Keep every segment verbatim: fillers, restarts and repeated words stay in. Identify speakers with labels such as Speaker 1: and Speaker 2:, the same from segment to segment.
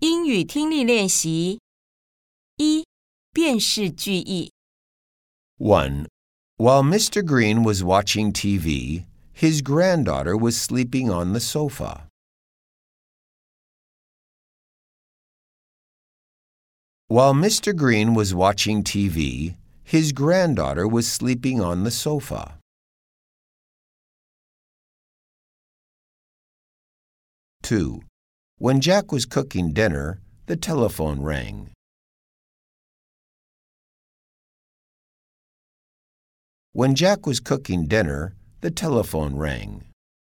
Speaker 1: 英语听力练习一、辨识句意。
Speaker 2: one. While Mister Green was watching T V, his granddaughter was sleeping on the sofa. While Mister Green was watching T V, his granddaughter was sleeping on the sofa. two. When Jack was cooking dinner, the telephone rang. When Jack was cooking dinner, the telephone rang.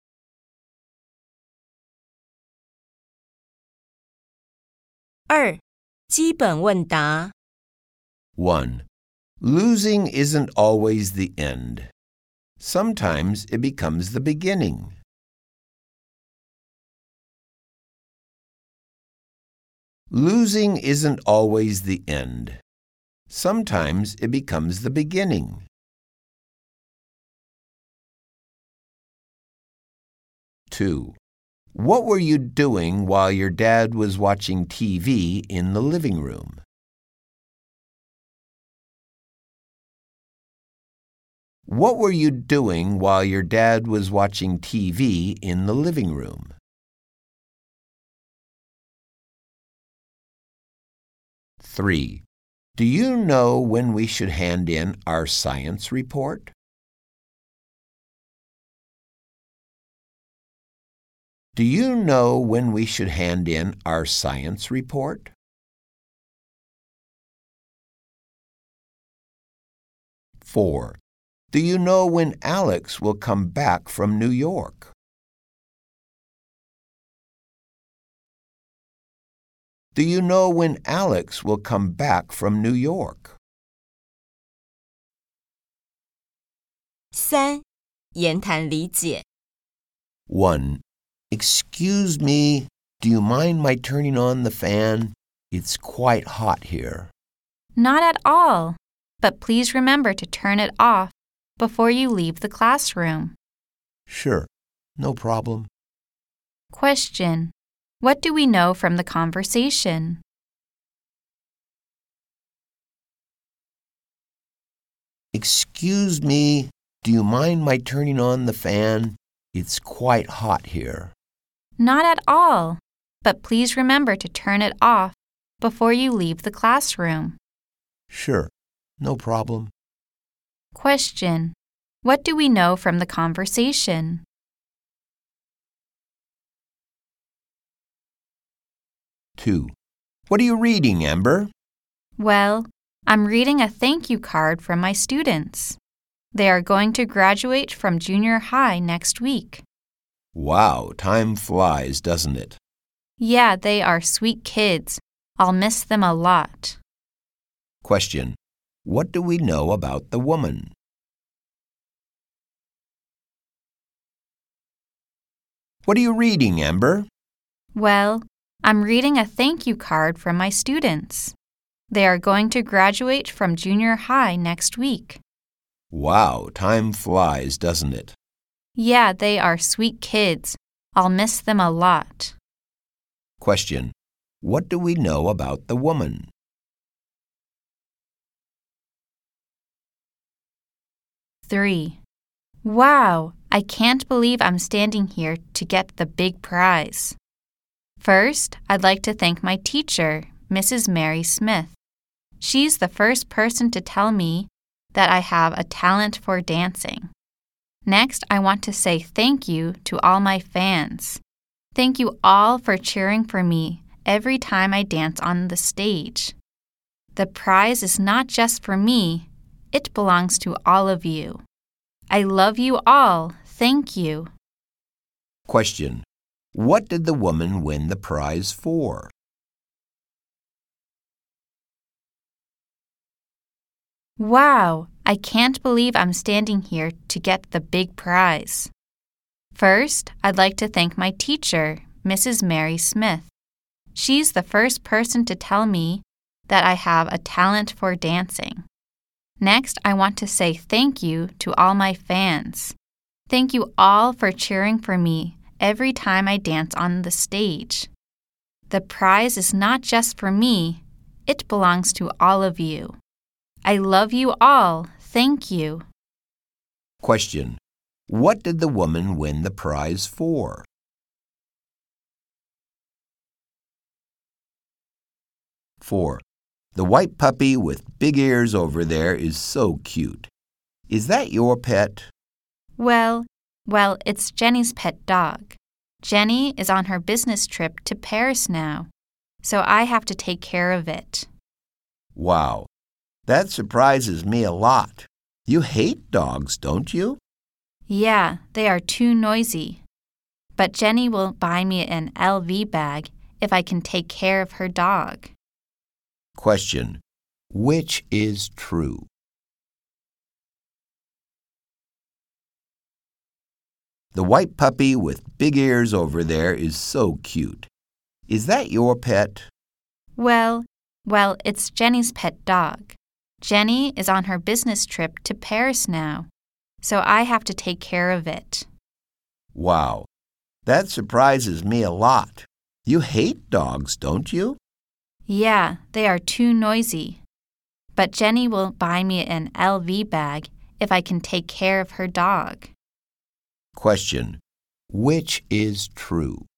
Speaker 1: 二、基本问答。
Speaker 2: one. Losing isn't always the end. Sometimes it becomes the beginning. Losing isn't always the end. Sometimes it becomes the beginning. two. What were you doing while your dad was watching T V in the living room? What were you doing while your dad was watching T V in the living room? three. Do you know when we should hand in our science report? Do you know when we should hand in our science report? four. Do you know when Alex will come back from New York? Do you know when Alex will come back from New York?
Speaker 1: 三、言谈理解。
Speaker 2: one. Excuse me, do you mind my turning on the fan? It's quite hot here.
Speaker 3: Not at all, but please remember to turn it off before you leave the classroom.
Speaker 2: Sure, no problem.
Speaker 3: Question. What do we know from the conversation?
Speaker 2: Excuse me, do you mind my turning on the fan? It's quite hot here.
Speaker 3: Not at all, but please remember to turn it off before you leave the classroom.
Speaker 2: Sure, no problem.
Speaker 3: Question. What do we know from the conversation?
Speaker 2: two. What are you reading, Amber?
Speaker 3: Well, I'm reading a thank you card from my students. They are going to graduate from junior high next week.
Speaker 2: Wow, time flies, doesn't it?
Speaker 3: Yeah, they are sweet kids. I'll miss them a lot.
Speaker 2: Question. What do we know about the woman? What are you reading, Amber?
Speaker 3: Well, I'm reading a thank you card from my students. They are going to graduate from junior high next week.
Speaker 2: Wow, time flies, doesn't it?
Speaker 3: Yeah, they are sweet kids. I'll miss them a lot.
Speaker 2: Question. What do we know about the woman?
Speaker 3: three. Wow, I can't believe I'm standing here to get the big prize. First, I'd like to thank my teacher, Missus Mary Smith. She's the first person to tell me that I have a talent for dancing. Next, I want to say thank you to all my fans. Thank you all for cheering for me every time I dance on the stage. The prize is not just for me, it belongs to all of you. I love you all. Thank you.
Speaker 2: Question. What did the woman win the prize for?
Speaker 3: Wow, I can't believe I'm standing here to get the big prize. First, I'd like to thank my teacher, Missus Mary Smith. She's the first person to tell me that I have a talent for dancing. Next, I want to say thank you to all my fans. Thank you all for cheering for me every time I dance on the stage. The prize is not just for me. It belongs to all of you. I love you all. Thank you.
Speaker 2: Question. What did the woman win the prize for? Four. The white puppy with big ears over there is so cute. Is that your pet?
Speaker 3: Well, well, it's Jenny's pet dog. Jenny is on her business trip to Paris now, so I have to take care of it.
Speaker 2: Wow, that surprises me a lot. You hate dogs, don't you?
Speaker 3: Yeah, they are too noisy. But Jenny will buy me an L V bag if I can take care of her dog.
Speaker 2: Question. Which is true? The white puppy with big ears over there is so cute. Is that your pet?
Speaker 3: Well, well, it's Jenny's pet dog. Jenny is on her business trip to Paris now, so I have to take care of it.
Speaker 2: Wow, that surprises me a lot. You hate dogs, don't you?
Speaker 3: Yeah, they are too noisy. But Jenny will buy me an L V bag if I can take care of her dog.
Speaker 2: Question. Which is true?